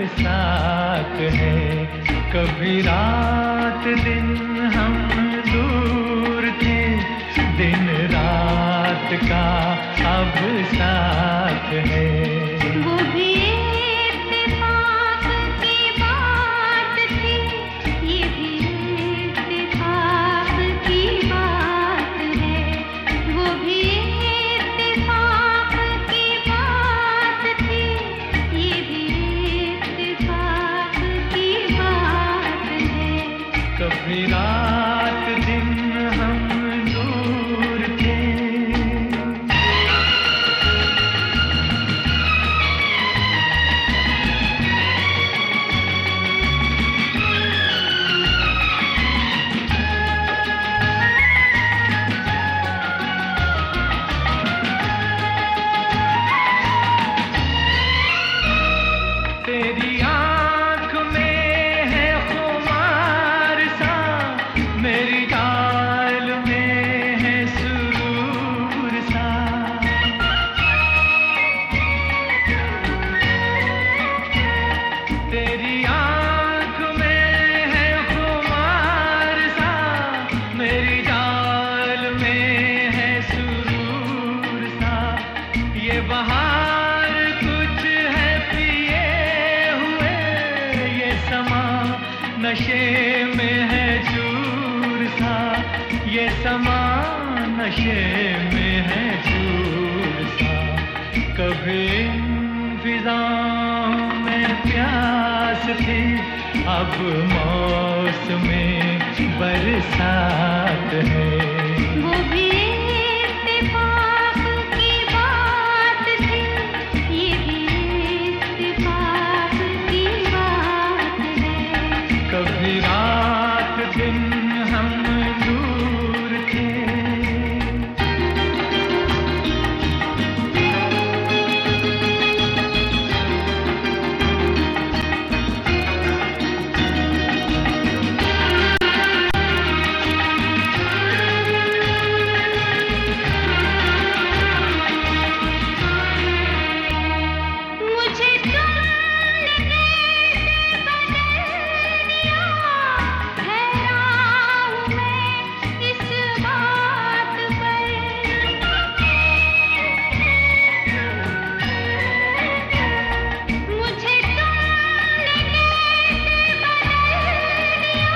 साथ है। कभी रात दिन हम दूर थे, दिन रात का अब साथ है। वो भी इत्तेफाक की बात थी, ये भी इत्तेफाक की बात है। वो भी इत्तेफाक की बात थी, ये भी इत्तेफाक की बात है। कभी रात दिन हम दूर थे। तेरी आँख में है खुमार सा, मेरी चाल में है सुरूर सा। तेरी आँख में है खुमार सा, मेरी चाल में है सुरूर सा। ये बहार कुछ है पिए हुए, ये समा नशे में है चूर सा। ये समा नशे में है चूर सा। कभी इन फिजाओं में प्यास थी, अब मौसम बरसात है। वो भी इत्तेफाक की बात थी, ये भी इत्तेफाक की बात है। कभी रात दिन हम दूर थे। मुझे तुमने कैसे बदल दिया, हैरान हूँ मैं इस बात पर। मुझे तुमने कैसे बदल दिया,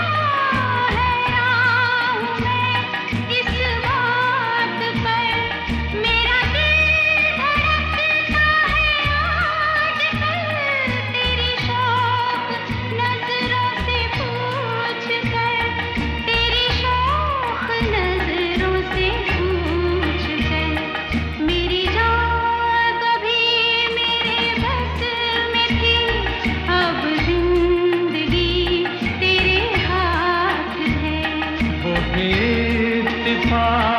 हैरान हूँ मैं इस बात पर। मेरा दिल धड़कता है आजकल, तेरी शौक नजरों से पूछ कर। तेरी शौक नजरों से पूछ कर। मेरी जान कभी मेरे बस में थी, अब जिंदगी तेरे हाथ है। वो भी इत्तेफाक